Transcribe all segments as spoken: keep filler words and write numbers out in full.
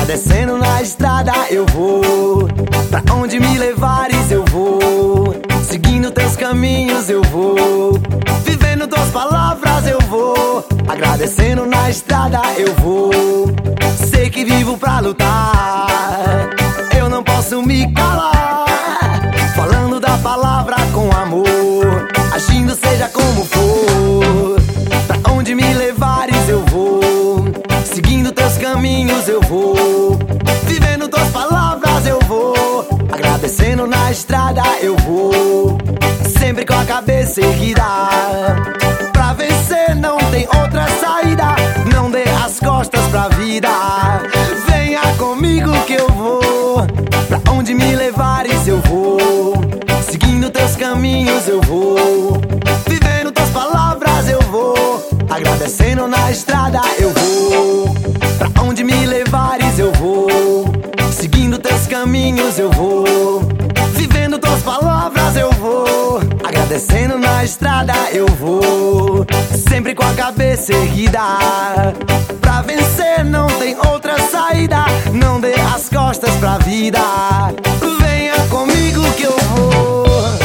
Agradecendo na estrada eu vou. Pra onde me levares eu vou. Seguindo teus caminhos eu vou. Vivendo tuas palavras eu vou. Agradecendo na estrada eu vou. Sei que vivo pra lutar, eu não posso me calar. Falando da palavra com amor, agindo seja como for. Pra onde me levares eu vou. Seguindo teus caminhos eu vou. Vivendo tuas palavras eu vou. Agradecendo na estrada eu vou. Sempre com a cabeça erguida. Pra vencer não tem outra saída. Não dê as costas pra vida. Venha comigo que eu vou. Pra onde me levares eu vou. Seguindo teus caminhos eu vou. Vivendo tuas palavras eu vou. Agradecendo na estrada eu vou. Pra onde me levares eu vou. Seguindo teus caminhos eu vou. Vivendo tuas palavras eu vou. Agradecendo na estrada eu vou. Sempre com a cabeça erguida. Pra vencer não tem outra saída. Não dê as costas pra vida. Venha comigo que eu vou.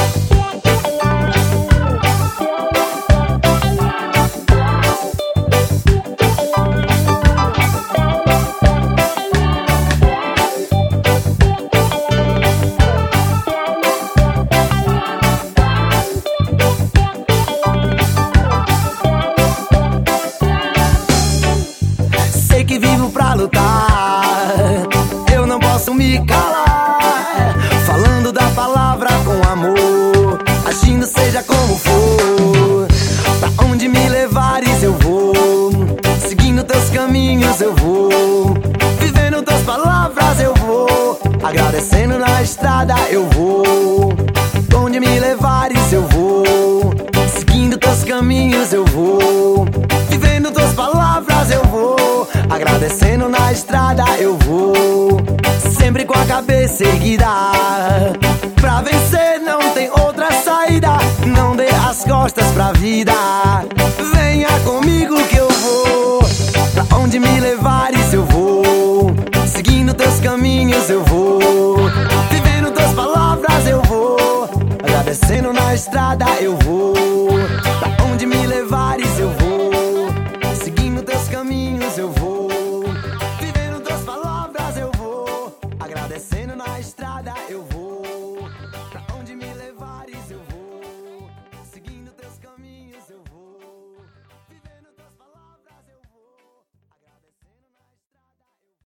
Sei que vivo pra lutar, eu não posso me calar. Falando da palavra com amor, agindo seja como for. Pra onde me levares eu vou. Seguindo teus caminhos eu vou. Vivendo tuas palavras eu vou. Agradecendo na estrada eu vou. Pra onde me levares eu vou. Seguindo teus caminhos eu vou. Vivendo tuas palavras eu vou. Agradecendo na estrada eu vou. Sempre com a cabeça erguida. Pra vencer não tem outra saída. Não dê as costas pra vida. Venha comigo que eu vou. Pra onde me levares eu vou. Seguindo teus caminhos eu vou. Vivendo tuas palavras eu vou. Agradecendo na estrada eu vou.